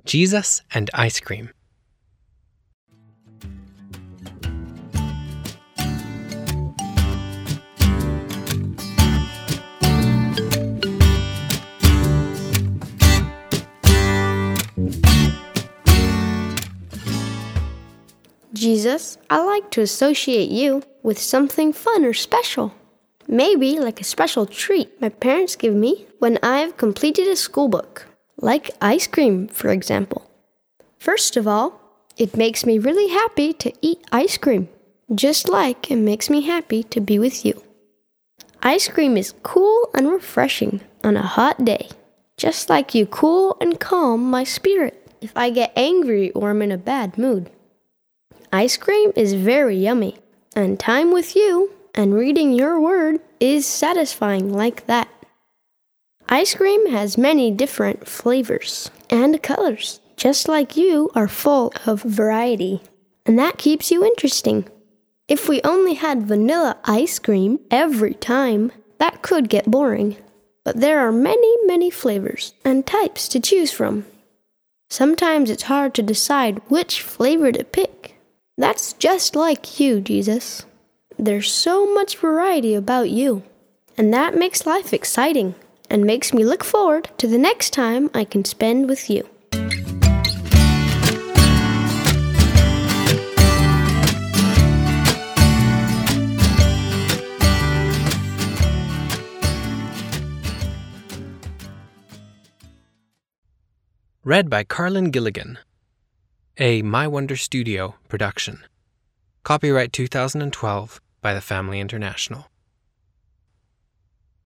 Jesus and Ice Cream. Jesus, I like to associate you with something fun or special. Maybe like a special treat my parents give me when I've completed a school book, like ice cream, for example. First of all, it makes me really happy to eat ice cream, just like it makes me happy to be with you. Ice cream is cool and refreshing on a hot day, just like you cool and calm my spirit if I get angry or I'm in a bad mood. Ice cream is very yummy, and time with you and reading your word is satisfying like that. Ice cream has many different flavors and colors, just like you are full of variety, and that keeps you interesting. If we only had vanilla ice cream every time, that could get boring. But there are many flavors and types to choose from. Sometimes it's hard to decide which flavor to pick. That's just like you, Jesus. There's so much variety about you, and that makes life exciting and makes me look forward to the next time I can spend with you. Read by Carlin Gilligan. A My Wonder Studio production. Copyright 2012 by the Family International.